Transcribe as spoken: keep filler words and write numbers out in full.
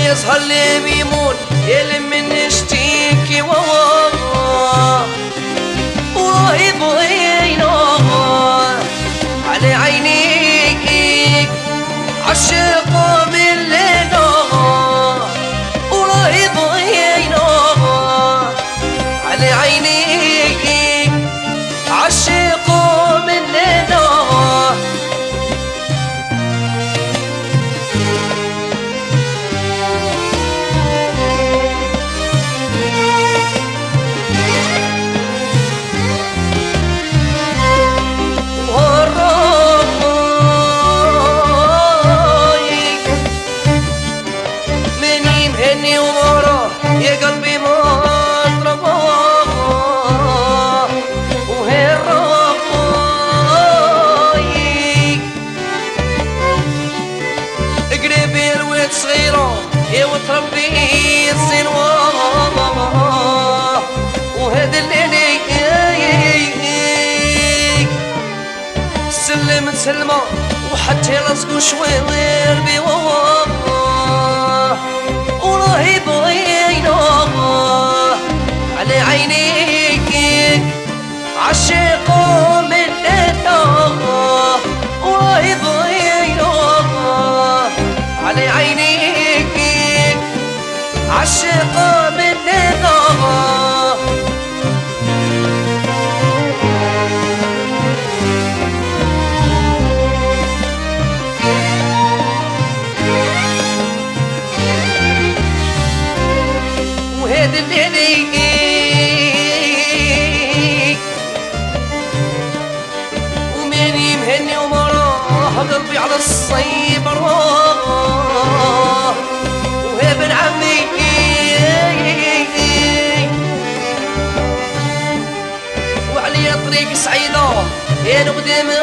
يظهر لي بيمون يلي من اشتيكي وواه وراهي بغينا على عينيك عشقوا من لينا وراهي بغينا على عينيك عشقوا من لينا يا قلبي مطربه وهي الربايك قريبي الولد صغيرة يا وتربي الصنوة وهذا الليل سلم سلمة وحتى راسك شوير بيوه وراهي بغينا على عينيك عشقوا مننا وراهي بغينا على عينيك عشقوا مننا وهذا الليل ومن يمهني ومراه قلبي على الصيب راه وهي بن عمي وعليا طريق سعيدة يا نقدم